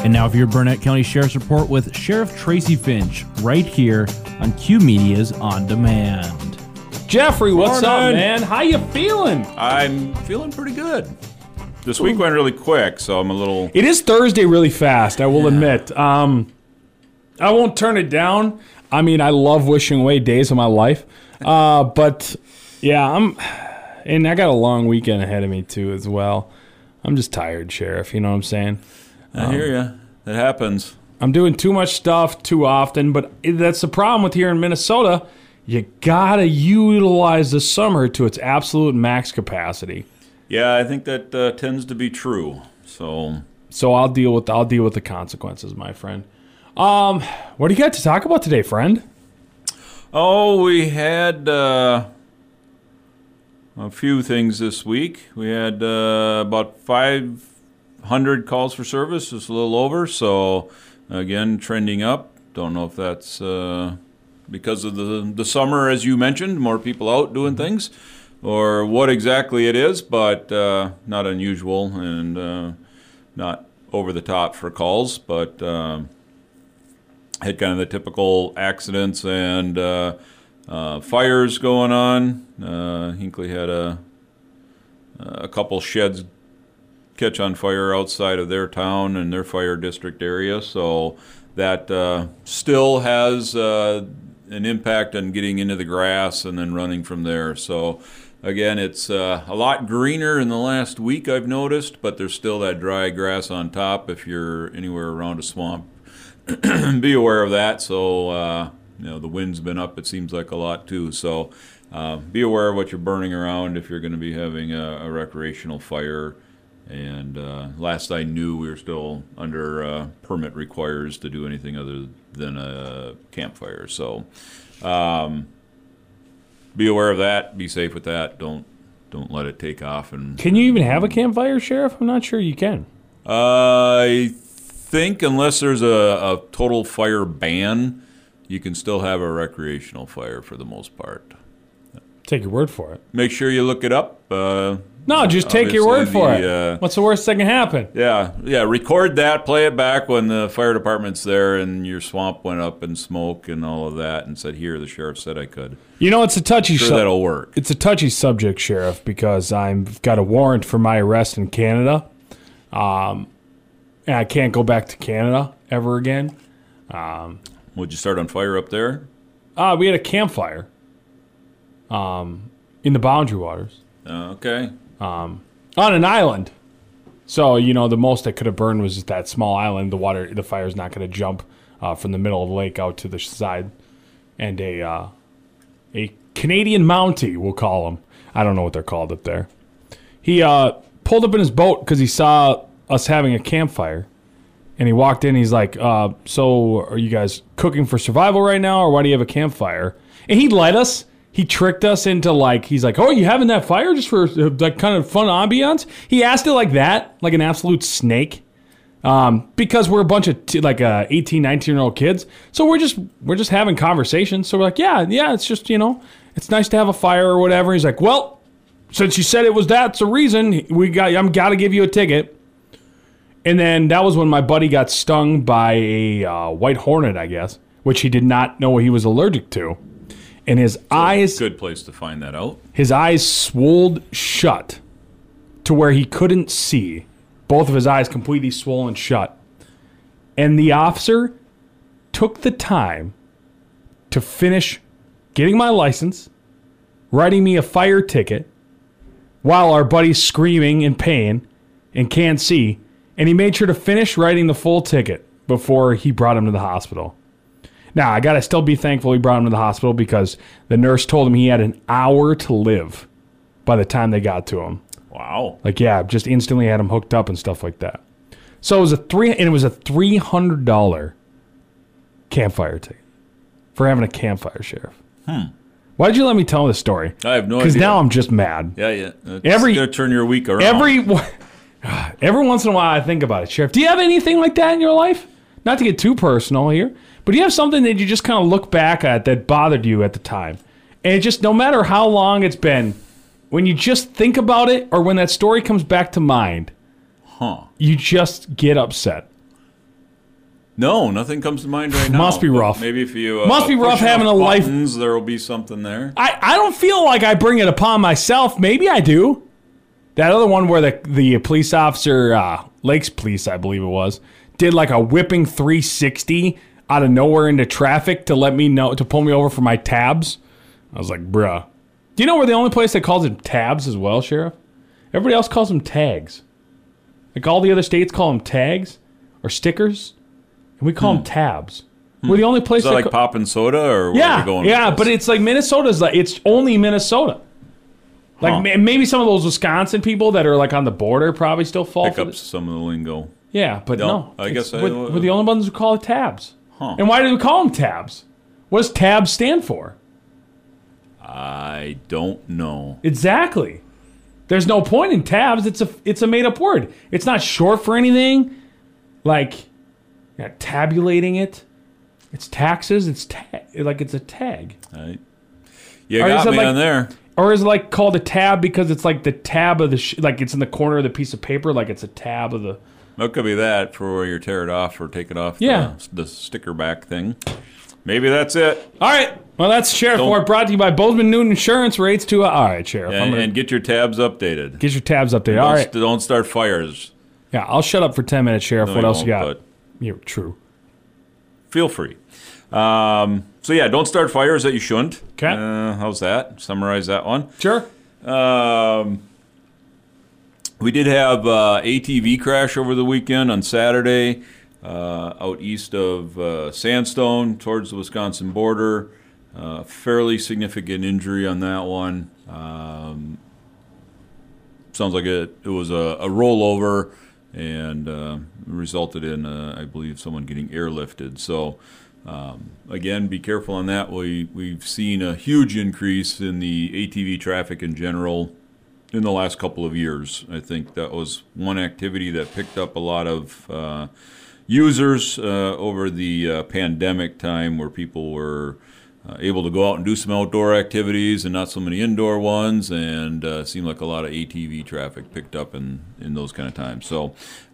And now for your Burnett County Sheriff's Report with Sheriff Tracy Finch, right here on Q Media's On Demand. Jeffrey, what's up, man? How you feeling? I'm feeling pretty good. This week went really quick, so I'm a little... It is Thursday really fast, I will admit. I won't turn it down. I mean, I love wishing away days of my life. But, yeah, and I got a long weekend ahead of me, too, as well. I'm just tired, Sheriff, you know what I'm saying? I hear you. It happens. I'm doing too much stuff too often, but that's the problem with here in Minnesota. You gotta utilize the summer to its absolute max capacity. Yeah, I think that tends to be true. So I'll deal with the consequences, my friend. What do you got to talk about today, friend? Oh, we had a few things this week. We had about 500 calls for service, just a little over. So again, trending up. Don't know if that's because of the summer, as you mentioned, more people out doing things, or what exactly it is, but not unusual and not over the top for calls, but had kind of the typical accidents and fires going on. Hinckley had a couple sheds catch on fire outside of their town and their fire district area, so that still has an impact on getting into the grass and then running from there. So again, it's a lot greener in the last week, I've noticed, but there's still that dry grass on top if you're anywhere around a swamp. Be aware of that. So the wind's been up, it seems like, a lot too. So be aware of what you're burning around if you're going to be having a recreational fire. And last I knew, we were still under permit requires to do anything other than a campfire. So be aware of that. Be safe with that. Don't let it take off. And can you even have a campfire, Sheriff? I'm not sure you can. I think unless there's a total fire ban, you can still have a recreational fire for the most part. Take your word for it. Make sure you look it up. No, just take your word for it. What's the worst that can happen? Yeah. Record that, play it back when the fire department's there and your swamp went up in smoke and all of that, and said, "Here, the sheriff said I could." You know, it's a touchy. Sure, that'll work. It's a touchy subject, Sheriff, because I've got a warrant for my arrest in Canada, and I can't go back to Canada ever again. Would you start on fire up there? We had a campfire in the Boundary Waters. Okay. On an island. So, the most that could have burned was just that small island. The fire's not going to jump from the middle of the lake out to the side. And a Canadian Mountie, we'll call them. I don't know what they're called up there. He pulled up in his boat because he saw us having a campfire. And he walked in, he's like, so are you guys cooking for survival right now, or why do you have a campfire? And he let us. He tricked us into, he's like, oh, are you having that fire just for, kind of fun ambiance? He asked it like that, like an absolute snake, because we're a bunch of, 18, 19-year-old kids. So we're just having conversations. So we're like, yeah, it's just, it's nice to have a fire or whatever. He's like, well, since you said it was that's a reason, I'm got to give you a ticket. And then that was when my buddy got stung by a white hornet, I guess, which he did not know he was allergic to. And his eyes... Good place to find that out. His eyes swolled shut to where he couldn't see. Both of his eyes completely swollen shut. And the officer took the time to finish getting my license, writing me a fire ticket, while our buddy's screaming in pain and can't see. And he made sure to finish writing the full ticket before he brought him to the hospital. Now, I got to still be thankful he brought him to the hospital because the nurse told him he had an hour to live by the time they got to him. Wow. Just instantly had him hooked up and stuff like that. So it was a $300 campfire ticket for having a campfire, Sheriff. Why did you let me tell this story? I have no idea. Because now I'm just mad. Yeah. It's going to turn your week around. Every once in a while I think about it, Sheriff. Do you have anything like that in your life? Not to get too personal here, but do you have something that you just kind of look back at that bothered you at the time? And it just, no matter how long it's been, when you just think about it or when that story comes back to mind, you just get upset. No, nothing comes to mind right now. Must be but rough. Maybe if you Must be rough push enough having a life- buttons, there will be something there. I don't feel like I bring it upon myself. Maybe I do. That other one where the police officer, Lakes Police, I believe it was, did like a whipping 360 out of nowhere into traffic to pull me over for my tabs. I was like, bruh. Do you know we're the only place that calls them tabs as well, Sheriff? Everybody else calls them tags. Like all the other states call them tags or stickers, and we call them tabs. We're the only place Is that like poppin' soda, or where are we going with this? but it's like Minnesota's like, it's only Minnesota. Like maybe some of those Wisconsin people that are like on the border probably still fall Pick up some of the lingo. Yeah, but no. I guess we're the only ones who call it tabs. Huh. And why do we call them tabs? What does tabs stand for? I don't know. Exactly. There's no point in tabs. It's a made up word. It's not short for anything. Like tabulating it. It's taxes. It's it's a tag. Right. You got me on there. Or is it like called a tab because it's like the tab of the like it's in the corner of the piece of paper, like it's a tab of the. It could be that for where you tear it off or take it off. Yeah. The sticker back thing. Maybe that's it. All right. Well, that's Sheriff Report brought to you by Bozeman Newton Insurance Rates to. All right, Sheriff. And get your tabs updated. Get your tabs updated. All right. Don't start fires. Yeah, I'll shut up for 10 minutes, Sheriff. No, what else you got? But Yeah, true. feel free. So yeah, don't start fires that you shouldn't. Okay. How's that? Summarize that one. Sure. We did have ATV crash over the weekend on Saturday out east of Sandstone towards the Wisconsin border. Fairly significant injury on that one. Sounds like it was a rollover and resulted in, I believe, someone getting airlifted. So, again, be careful on that. We've seen a huge increase in the ATV traffic in general in the last couple of years. I think that was one activity that picked up a lot of users over the pandemic time, where people were able to go out and do some outdoor activities and not so many indoor ones, and seemed like a lot of ATV traffic picked up in those kind of times. So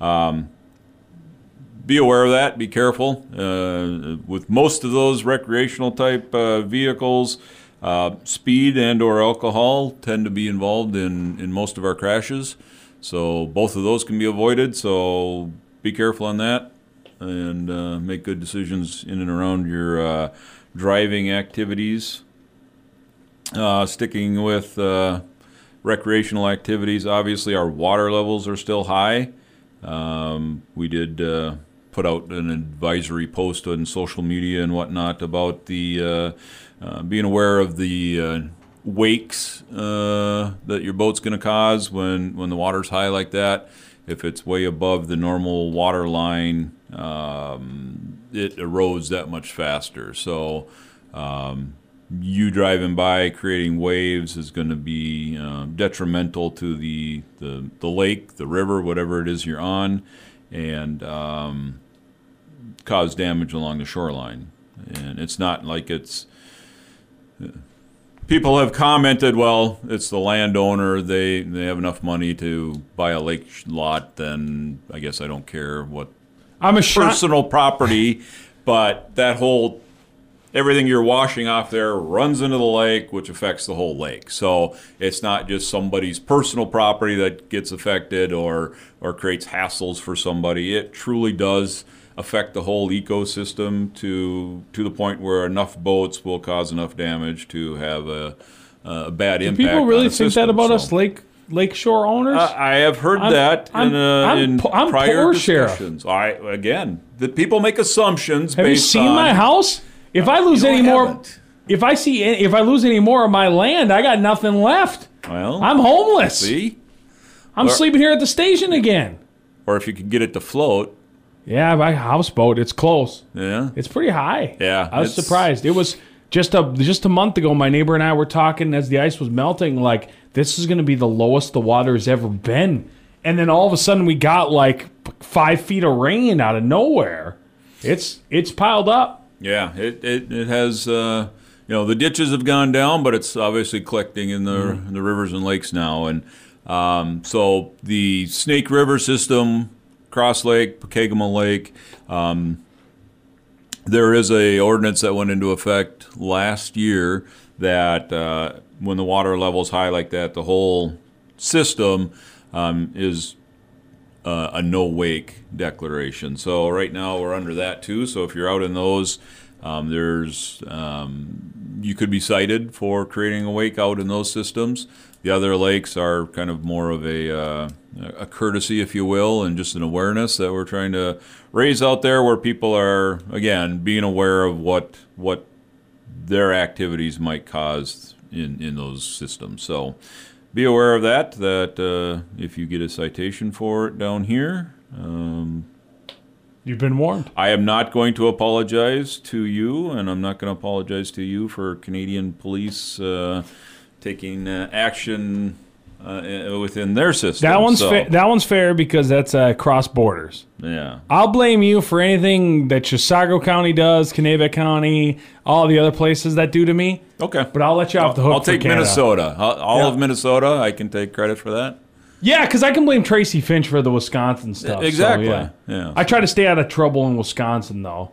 be aware of that. Be careful. With most of those recreational type vehicles, speed and or alcohol tend to be involved in most of our crashes. So both of those can be avoided. So be careful on that and make good decisions in and around your driving activities. Sticking with recreational activities, obviously our water levels are still high. We did put out an advisory post on social media and whatnot about the being aware of the wakes that your boat's going to cause when the water's high like that. If it's way above the normal water line, it erodes that much faster. So you driving by creating waves is going to be detrimental to the lake, the river, whatever it is you're on, and cause damage along the shoreline. And it's not like it's... People have commented, well, it's the landowner. They have enough money to buy a lake lot, then I guess I don't care what personal property, but that whole... Everything you're washing off there runs into the lake, which affects the whole lake. So it's not just somebody's personal property that gets affected or creates hassles for somebody. It truly does affect the whole ecosystem to the point where enough boats will cause enough damage to have a bad impact. Do people really on the think system, that about us lakeshore owners? I have heard that in prior discussions. Again, the people make assumptions. Have you seen my house? If I lose any more, if I lose any more of my land, I got nothing left. Well, I'm homeless. See, I'm sleeping here at the station again. Or if you could get it to float. Yeah, my houseboat. It's close. Yeah, it's pretty high. Yeah, I was surprised. It was just a month ago. My neighbor and I were talking as the ice was melting. Like, this is going to be the lowest the water has ever been. And then all of a sudden, we got like 5 feet of rain out of nowhere. It's piled up. Yeah, it has, the ditches have gone down, but it's obviously collecting in the rivers and lakes now. And so the Snake River system, Cross Lake, Pokegama Lake, There is a ordinance that went into effect last year that when the water level is high like that, the whole system is a no-wake declaration. So right now we're under that too. So if you're out in those, you could be cited for creating a wake out in those systems. The other lakes are kind of more of a courtesy, if you will, and just an awareness that we're trying to raise out there, where people are, again, being aware of what their activities might cause in those systems. So be aware of that if you get a citation for it down here, You've been warned. I am not going to apologize to you, and I'm not going to apologize to you for Canadian police taking action within their system. That one's fair because that's cross borders. Yeah. I'll blame you for anything that Chisago County does, Kanabec County, all the other places that do to me. Okay. But I'll let you off the hook. I'll take for Canada. Minnesota. All of Minnesota, I can take credit for that. Yeah, because I can blame Tracy Finch for the Wisconsin stuff. Exactly. So, yeah. I try to stay out of trouble in Wisconsin, though.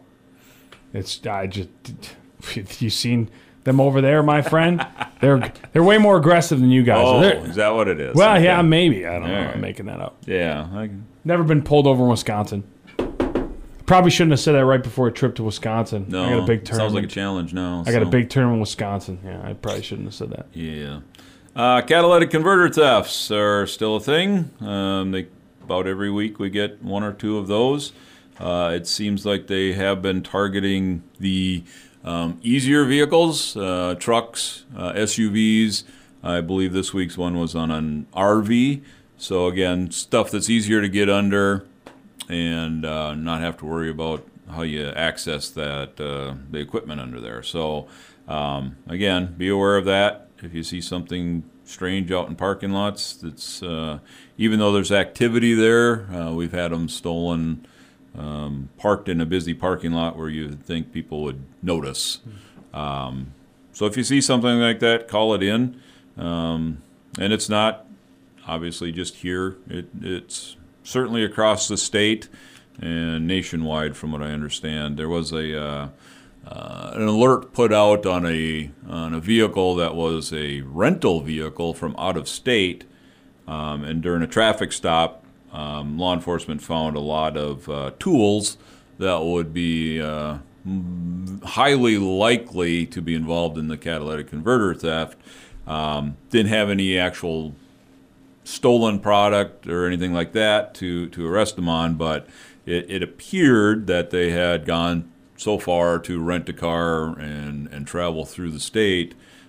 You seen them over there, my friend? They're way more aggressive than you guys. Oh, They're, is that what it is? well, Okay. yeah, maybe. I don't know. All right. I'm making that up. Yeah. Never been pulled over in Wisconsin. Probably shouldn't have said that right before a trip to Wisconsin. No, I got a big tournament. sounds like a challenge now. I got a big tournament in Wisconsin. Yeah, I probably shouldn't have said that. Yeah. Catalytic converter thefts are still a thing. About every week we get one or two of those. It seems like they have been targeting the easier vehicles, trucks, SUVs. I believe this week's one was on an RV. So again, stuff that's easier to get under and not have to worry about how you access that the equipment under there. So again, be aware of that. If you see something strange out in parking lots, that's even though there's activity there, we've had them stolen, parked in a busy parking lot where you would think people would notice. So if you see something like that, call it in. And it's not obviously just here. It's certainly across the state and nationwide, from what I understand. There was an alert put out on a vehicle that was a rental vehicle from out of state, and during a traffic stop, law enforcement found a lot of tools that would be highly likely to be involved in the catalytic converter theft. Didn't have any actual stolen product or anything like that to arrest them on, but it appeared that they had gone so far to rent a car and travel through the state,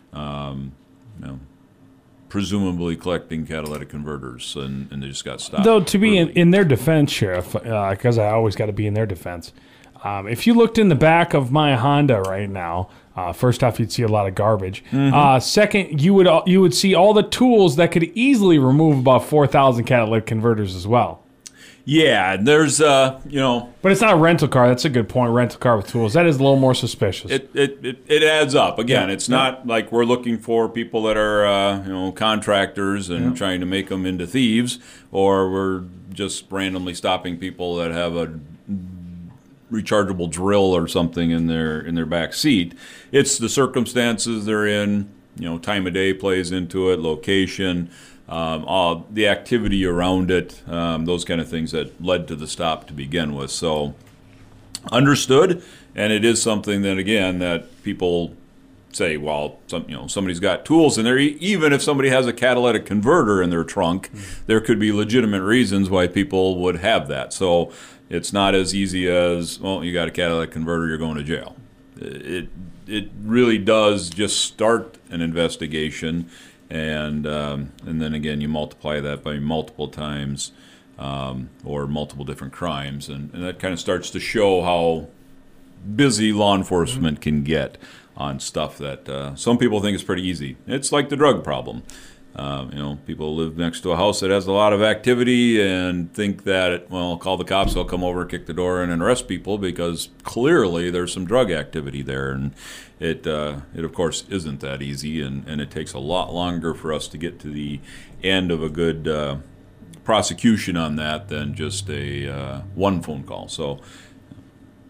presumably collecting catalytic converters, and they just got stopped. Though, to be early. in their defense, Sheriff, because I always got to be in their defense, if you looked in the back of my Honda right now, first off, you'd see a lot of garbage. Second, you would see all the tools that could easily remove about 4,000 catalytic converters as well. Yeah, there's But it's not a rental car. That's a good point. Rental car with tools. That is a little more suspicious. It adds up. Again, Yeah. it's not like we're looking for people that are contractors and trying to make them into thieves, or we're just randomly stopping people that have a rechargeable drill or something in their back seat. It's the circumstances they're in. Time of day plays into it, location, the activity around it, those kind of things that led to the stop to begin with. So understood, and it is something that, again, that people say, well, somebody's got tools in there. Even if somebody has a catalytic converter in their trunk, there could be legitimate reasons why people would have that. So it's not as easy as, well, you got a catalytic converter, you're going to jail. It really does just start an investigation, and then again you multiply that by multiple times or multiple different crimes, and that kind of starts to show how busy law enforcement can get on stuff that some people think is pretty easy. It's like the drug problem. People live next to a house that has a lot of activity and think that, well, call the cops, they'll come over, kick the door in, and arrest people because clearly there's some drug activity there. And it of course, isn't that easy, and it takes a lot longer for us to get to the end of a good prosecution on that than just a one phone call. So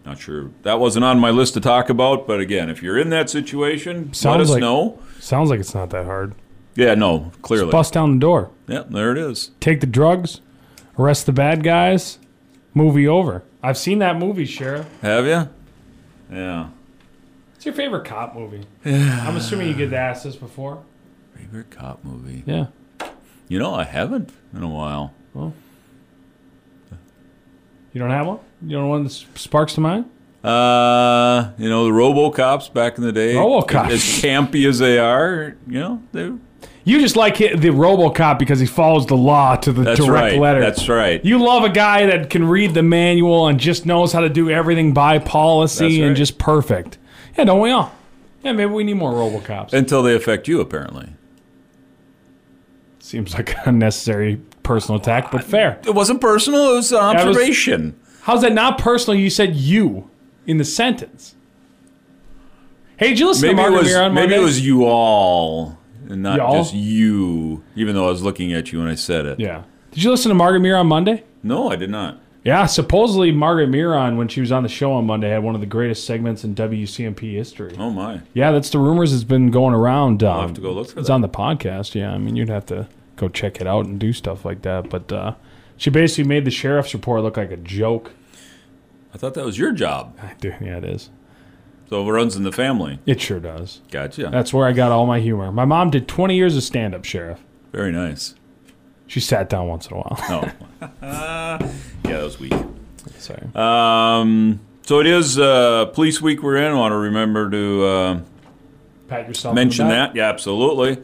Not sure. That wasn't on my list to talk about, but again, if you're in that situation, let us know. Sounds like it's not that hard. Yeah, no, clearly. Just bust down the door. Yeah, there it is. Take the drugs, arrest the bad guys, movie over. I've seen that movie, Sheriff. Have you? Yeah. What's your favorite cop movie? I'm assuming you get asked this before. Favorite cop movie? Yeah. You know, I haven't in a while. Well, you don't have one? You don't want that sparks to mind? The RoboCops back in the day. RoboCops. As campy as they are, they. You just like the RoboCop because he follows the law to the direct letter. That's right. You love a guy that can read the manual and just knows how to do everything by policy and just perfect. Yeah, don't we all? Yeah, maybe we need more RoboCops. Until they affect you, apparently. Seems like an unnecessary personal attack, but fair. It wasn't personal. It was an observation. How's that not personal? You said you in the sentence. Hey, did you listen to Margaret Mirror on Monday? Maybe it was you all, and not Y'all? just you, even though I was looking at you when I said it. Yeah. Did you listen to Margaret Mirror on Monday? No, I did not. Yeah, supposedly Margaret Miron, when she was on the show on Monday, had one of the greatest segments in WCMP history. Oh, my. Yeah, that's the rumors that's been going around. I'll have to go look for It's that. on the podcast, yeah. I mean, you'd have to go check it out and do stuff like that. But she basically made the sheriff's report look like a joke. I thought that was your job. Yeah, it is. So it runs in the family. It sure does. Gotcha. That's where I got all my humor. My mom did 20 years of stand-up, Sheriff. Very nice. She sat down once in a while. Oh. Yeah, that was weak. Sorry. So it is Police Week we're in. I want to remember to Pat yourself mention on the back. that. Yeah, absolutely.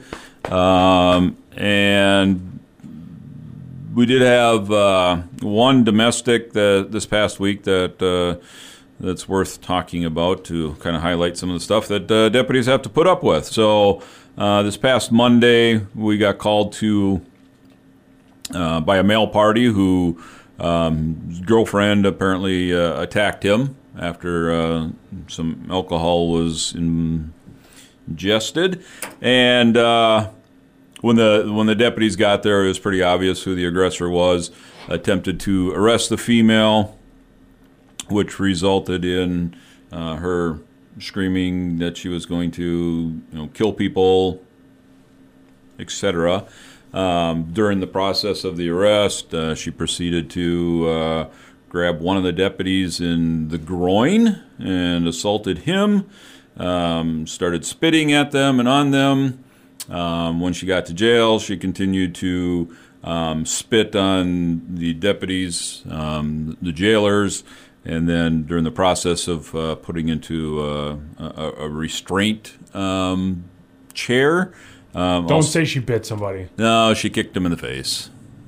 And we did have one domestic this past week that's worth talking about to kind of highlight some of the stuff that deputies have to put up with. So this past Monday, we got called to by a male party who his girlfriend apparently attacked him after some alcohol was ingested. And when the deputies got there, it was pretty obvious who the aggressor was. Attempted to arrest the female, which resulted in her screaming that she was going to, kill people, etc. During the process of the arrest, she proceeded to grab one of the deputies in the groin and assaulted him. Started spitting at them and on them. When she got to jail, she continued to spit on the deputies, the jailers, and then during the process of putting into a restraint chair. Don't say she bit somebody. No, she kicked him in the face.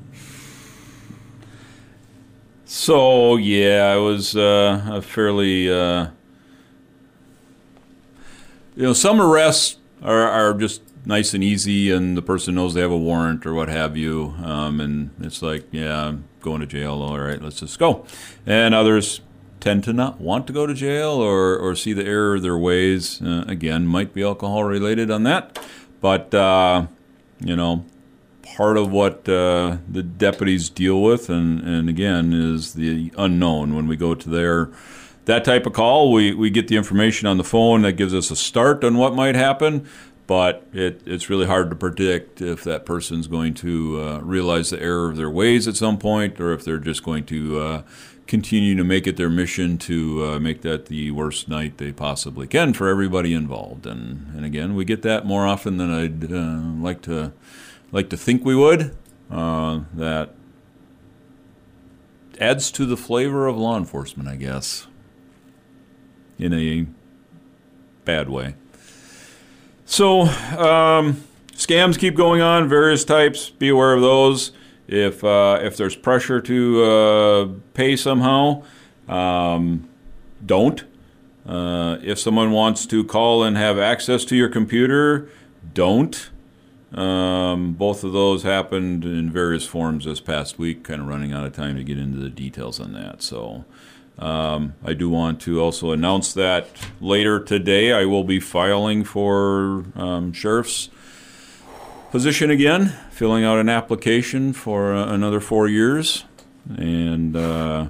So, yeah, it was a fairly... some arrests are just nice and easy, and the person knows they have a warrant or what have you, and it's like, yeah, I'm going to jail, all right, let's just go. And others tend to not want to go to jail or see the error of their ways. Again, might be alcohol-related on that, but, part of what the deputies deal with, and again, is the unknown. When we go to that type of call, we get the information on the phone that gives us a start on what might happen, but it's really hard to predict if that person's going to realize the error of their ways at some point, or if they're just going to continue to make it their mission to make that the worst night they possibly can for everybody involved. And again, we get that more often than I'd like to think we would. That adds to the flavor of law enforcement, I guess, in a bad way. So, scams keep going on, various types. Be aware of those. If there's pressure to pay somehow, don't. If someone wants to call and have access to your computer, don't. Both of those happened in various forms this past week, kind of running out of time to get into the details on that. So I do want to also announce that later today I will be filing for sheriff's position again, filling out an application for another 4 years. And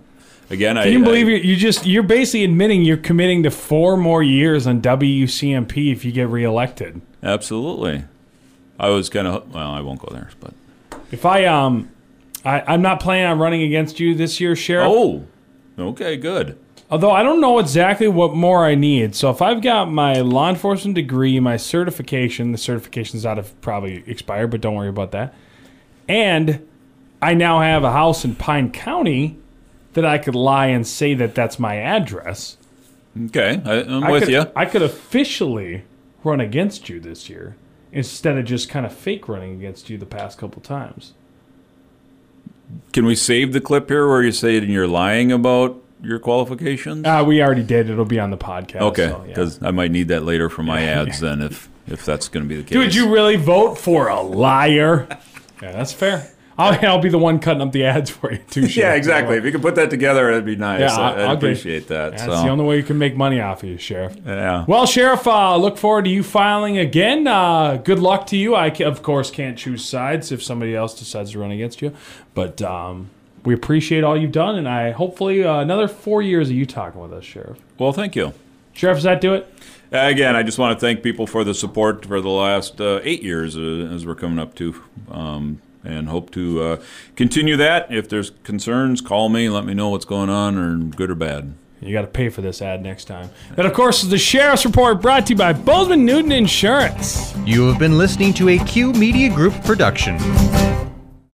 again, Can you believe you're basically admitting you're committing to 4 more years on WCMP if you get reelected? Absolutely. I was kind of, well, I won't go there, but. If I'm not planning on running against you this year, Sheriff. Oh, okay, good. Although I don't know exactly what more I need. So if I've got my law enforcement degree, my certification, the certification's out of probably expired, but don't worry about that. And I now have a house in Pine County that I could lie and say that that's my address. Okay, I'm with you. I could officially run against you this year instead of just kind of fake running against you the past couple times. Can we save the clip here where you say that you're lying about your qualifications? We already did. It'll be on the podcast. Okay, because I might need that later for my ads then if that's going to be the case. Dude, you really vote for a liar? Yeah, that's fair. I'll be the one cutting up the ads for you too. Yeah, exactly. If you could put that together, that'd be nice. Yeah, I'd appreciate that. That's the only way you can make money off of you, Sheriff. Yeah. Well, Sheriff, look forward to you filing again. Good luck to you. I, of course, can't choose sides if somebody else decides to run against you. But we appreciate all you've done, and hopefully another 4 years of you talking with us, Sheriff. Well, thank you. Sheriff, does that do it? Again, I just want to thank people for the support for the last 8 years as we're coming up to. And hope to continue that. If there's concerns, call me. Let me know what's going on, or good or bad. You got to pay for this ad next time. That, of course, is the Sheriff's Report brought to you by Bozeman Newton Insurance. You have been listening to a Q Media Group production.